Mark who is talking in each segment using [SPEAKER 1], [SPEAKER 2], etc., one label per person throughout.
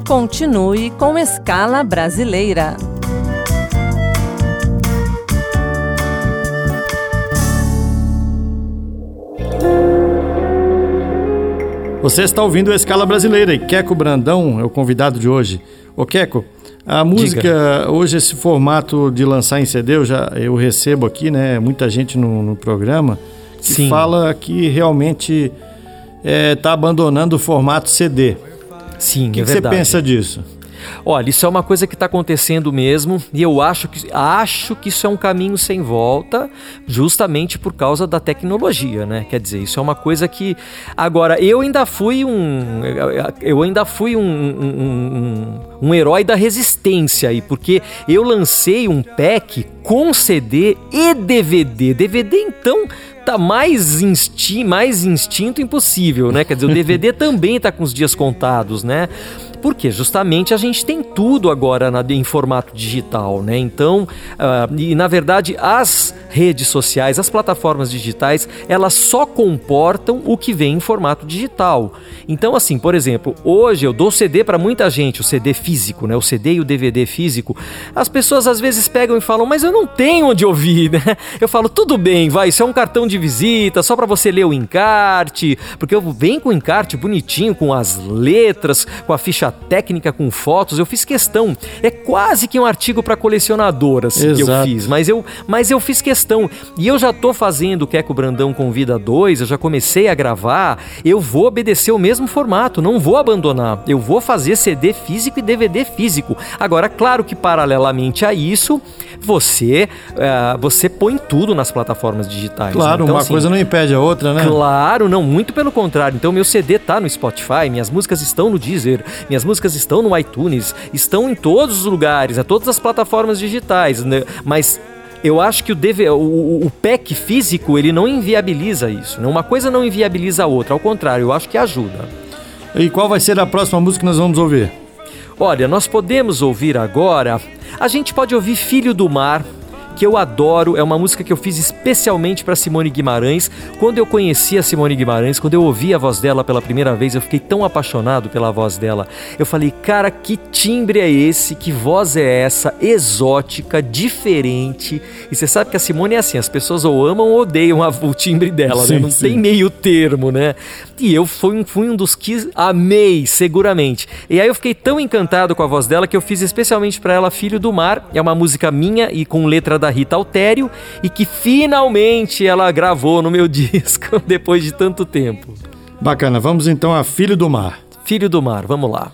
[SPEAKER 1] Continue com Escala Brasileira.
[SPEAKER 2] Você está ouvindo a Escala Brasileira e Queco Brandão é o convidado de hoje. Ô Queco, a música, diga. Hoje esse formato de lançar em CD, eu recebo aqui, né, muita gente no programa que Sim. fala que realmente está abandonando o formato CD.
[SPEAKER 3] Sim,
[SPEAKER 2] o que
[SPEAKER 3] é verdade.
[SPEAKER 2] Você pensa disso?
[SPEAKER 3] Olha, isso é uma coisa que está acontecendo mesmo e eu acho que isso é um caminho sem volta, justamente por causa da tecnologia, né? Quer dizer, isso é uma coisa que... Agora, eu ainda fui um herói da resistência aí, porque eu lancei um pack com CD e DVD. DVD, então... tá mais instinto impossível, né? Quer dizer, o DVD também tá com os dias contados, né? Porque justamente a gente tem tudo agora em formato digital, né? Então, e na verdade as redes sociais, as plataformas digitais, elas só comportam o que vem em formato digital. Então, assim, por exemplo, hoje eu dou CD para muita gente, o CD físico, né? O CD e o DVD físico. As pessoas às vezes pegam e falam, mas eu não tenho onde ouvir, né? Eu falo, tudo bem, vai, isso é um cartão de visita, só para você ler o encarte, porque eu venho com o encarte bonitinho, com as letras, com a ficha técnica, com fotos, eu fiz questão. É quase que um artigo para colecionador, assim, que eu fiz, mas eu fiz questão. E eu já tô fazendo o Queco Brandão Convida 2, eu já comecei a gravar, eu vou obedecer o mesmo formato, não vou abandonar, eu vou fazer CD físico e DVD físico. Agora, claro que paralelamente a isso, você põe tudo nas plataformas digitais.
[SPEAKER 2] Claro, então, uma assim, coisa não impede a outra, né?
[SPEAKER 3] Claro, não, muito pelo contrário. Então, meu CD tá no Spotify, minhas músicas estão no Deezer, minhas músicas estão no iTunes, estão em todos os lugares, todas as plataformas digitais, né? Mas eu acho que o pack físico, ele não inviabiliza isso, né? Uma coisa não inviabiliza a outra, ao contrário, eu acho que ajuda.
[SPEAKER 2] E qual vai ser a próxima música que nós vamos ouvir?
[SPEAKER 3] Olha, nós podemos ouvir agora, a gente pode ouvir Filho do Mar, que eu adoro, é uma música que eu fiz especialmente para Simone Guimarães. Quando eu conheci a Simone Guimarães, quando eu ouvi a voz dela pela primeira vez, eu fiquei tão apaixonado pela voz dela. Eu falei, cara, que timbre é esse? Que voz é essa? Exótica, diferente. E você sabe que a Simone é assim, as pessoas ou amam ou odeiam o timbre dela, sim, né? Não tem meio termo, né? E eu fui um dos que amei, seguramente. E aí eu fiquei tão encantado com a voz dela que eu fiz especialmente para ela Filho do Mar. É uma música minha e com letra da Rita Altério e que finalmente ela gravou no meu disco depois de tanto tempo.
[SPEAKER 2] Bacana, vamos então a Filho do Mar.
[SPEAKER 3] Filho do Mar, vamos lá.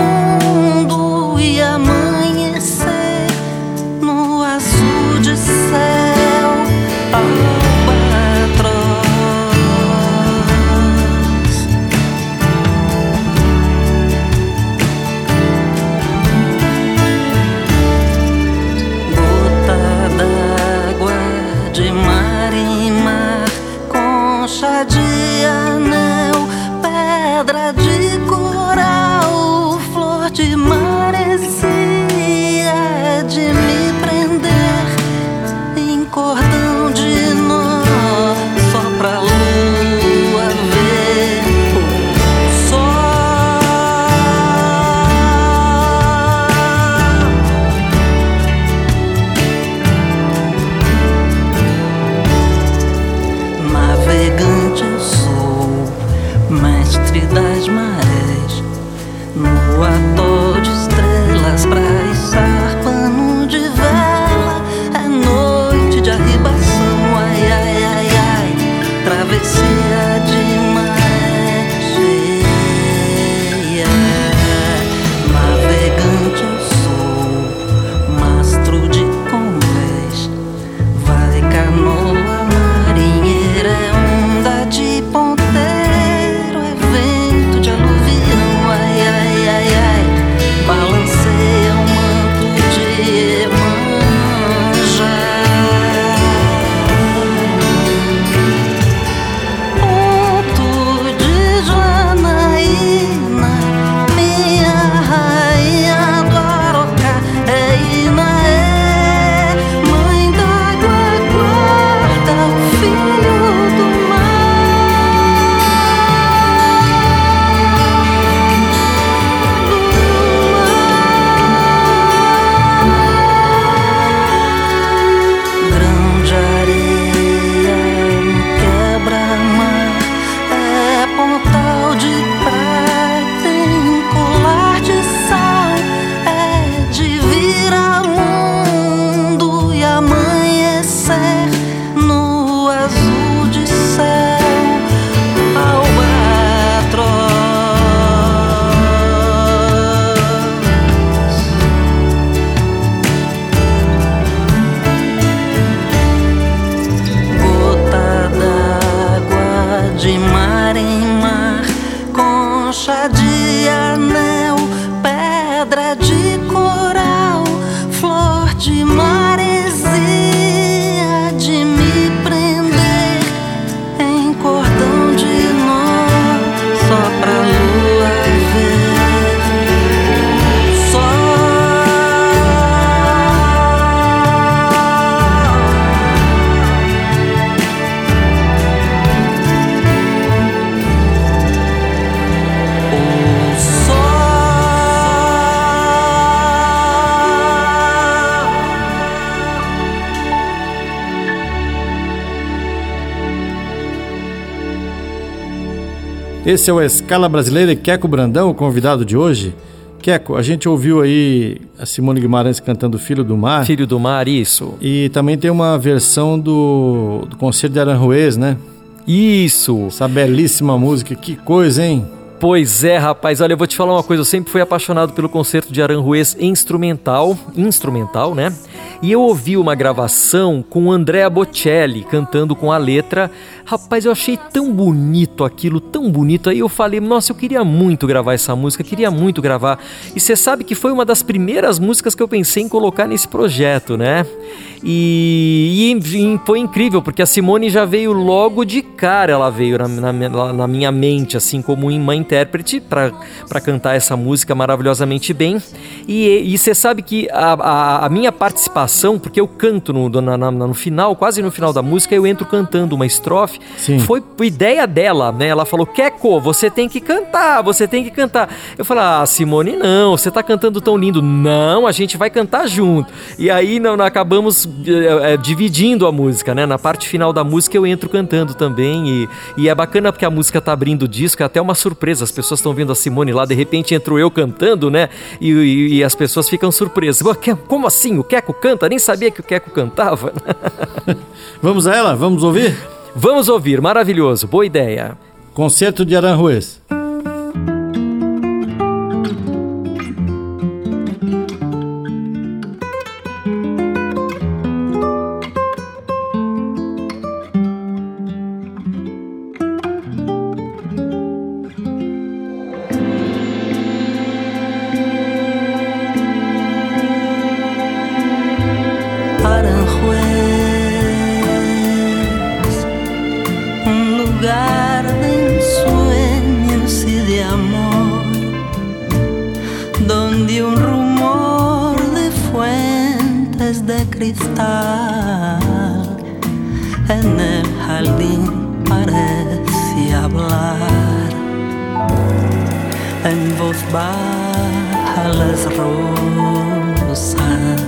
[SPEAKER 4] No azul de sal.
[SPEAKER 2] Esse é o Escala Brasileira e Queco Brandão, o convidado de hoje. Queco, a gente ouviu aí a Simone Guimarães cantando Filho do Mar.
[SPEAKER 3] Filho do Mar, isso.
[SPEAKER 2] E também tem uma versão do Concerto de Aranjuez, né?
[SPEAKER 3] Isso.
[SPEAKER 2] Essa belíssima música, que coisa, hein?
[SPEAKER 3] Pois é, rapaz, olha, eu vou te falar uma coisa, eu sempre fui apaixonado pelo Concerto de Aranjuez instrumental, né? E eu ouvi uma gravação com Andrea Bocelli cantando com a letra. Rapaz, eu achei tão bonito aquilo, tão bonito. Aí eu falei, nossa, eu queria muito gravar essa música, queria muito gravar. E você sabe que foi uma das primeiras músicas que eu pensei em colocar nesse projeto, né? E foi incrível, porque a Simone já veio logo de cara, ela veio na minha mente, assim, como uma intérprete para cantar essa música maravilhosamente bem. E você sabe que a minha participação, porque eu canto no final, quase no final da música, eu entro cantando uma estrofe.
[SPEAKER 2] Sim.
[SPEAKER 3] Foi ideia dela, né? Ela falou, Queco, você tem que cantar. Eu falei, Simone, não, você tá cantando tão lindo. Não, a gente vai cantar junto. E aí acabamos dividindo a música, né? Na parte final da música eu entro cantando também. E é bacana porque a música tá abrindo o disco, é até uma surpresa. As pessoas estão vendo a Simone lá, de repente entro eu cantando, né? E as pessoas ficam surpresas. Como assim? O Queco canta? Nem sabia que o Queco cantava.
[SPEAKER 2] Vamos a ela? Vamos ouvir?
[SPEAKER 3] Vamos ouvir, maravilhoso, boa ideia.
[SPEAKER 2] Concerto de Aranjuez.
[SPEAKER 4] En el jardín parece hablar, en voz baja las rosas.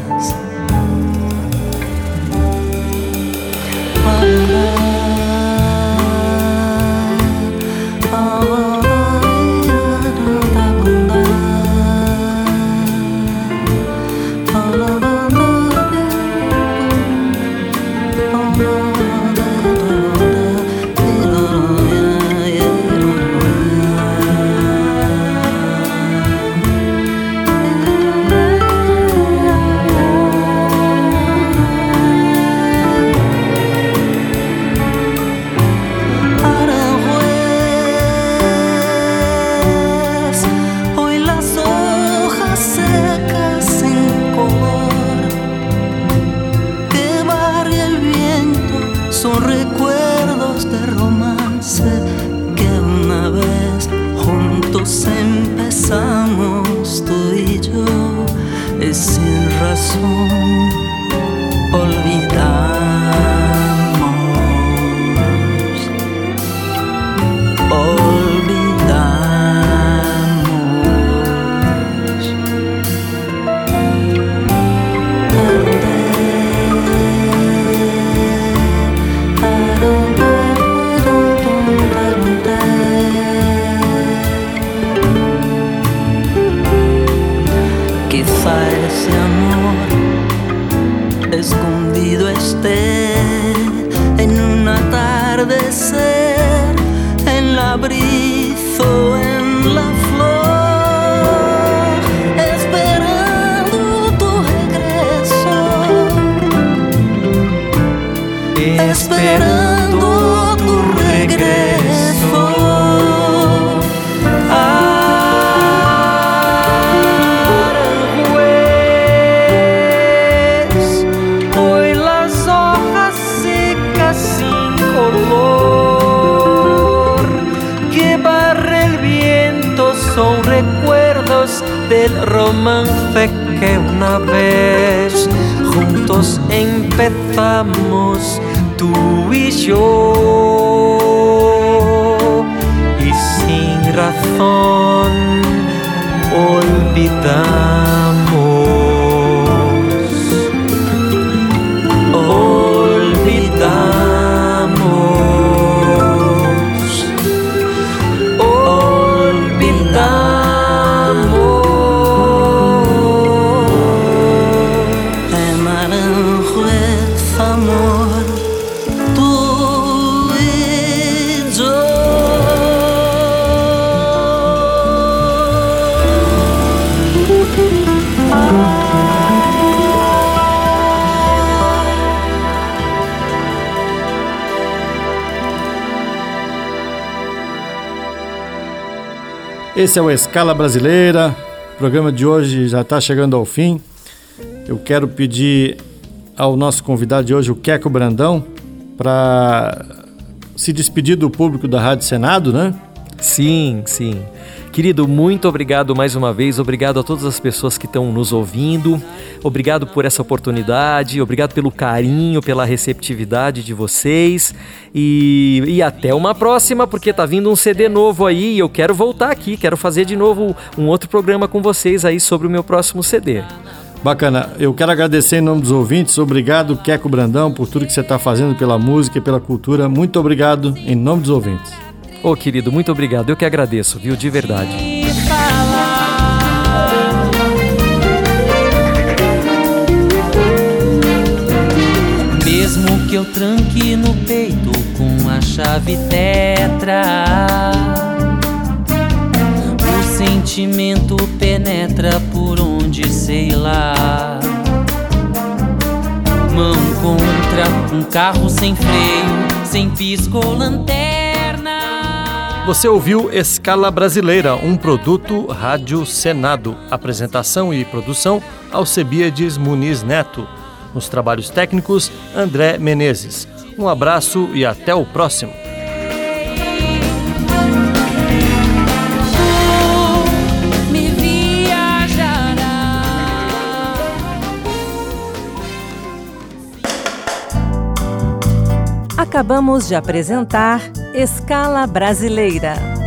[SPEAKER 4] Empezamos tú y yo, es sin razón, olvidamos. Ese amor escondido esté en un atardecer, en la brisa o en la flor, esperando tu regreso, esperando tu regreso. Son recuerdos del romance que una vez juntos empezamos tú y yo, y sin razón olvidamos. Olvidamos.
[SPEAKER 2] Esse é o Escala Brasileira. O programa de hoje já está chegando ao fim. Eu quero pedir ao nosso convidado de hoje, o Queco Brandão, para se despedir do público da Rádio Senado, né?
[SPEAKER 3] Sim. Querido, muito obrigado mais uma vez, obrigado a todas as pessoas que estão nos ouvindo, obrigado por essa oportunidade, obrigado pelo carinho, pela receptividade de vocês e até uma próxima, porque tá vindo um CD novo aí e eu quero voltar aqui, quero fazer de novo um outro programa com vocês aí sobre o meu próximo CD.
[SPEAKER 2] Bacana, eu quero agradecer em nome dos ouvintes, obrigado Queco Brandão por tudo que você está fazendo pela música e pela cultura, muito obrigado em nome dos ouvintes.
[SPEAKER 3] Ô querido, muito obrigado, eu que agradeço, viu, de verdade.
[SPEAKER 4] Mesmo que eu tranque no peito com a chave tetra, o sentimento penetra por onde sei lá. Mão contra um carro sem freio, sem pisco ou lanterna.
[SPEAKER 5] Você ouviu Escala Brasileira, um produto Rádio Senado. Apresentação e produção, Alcebiades Muniz Neto. Nos trabalhos técnicos, André Menezes. Um abraço e até o próximo.
[SPEAKER 1] Acabamos de apresentar Escala Brasileira.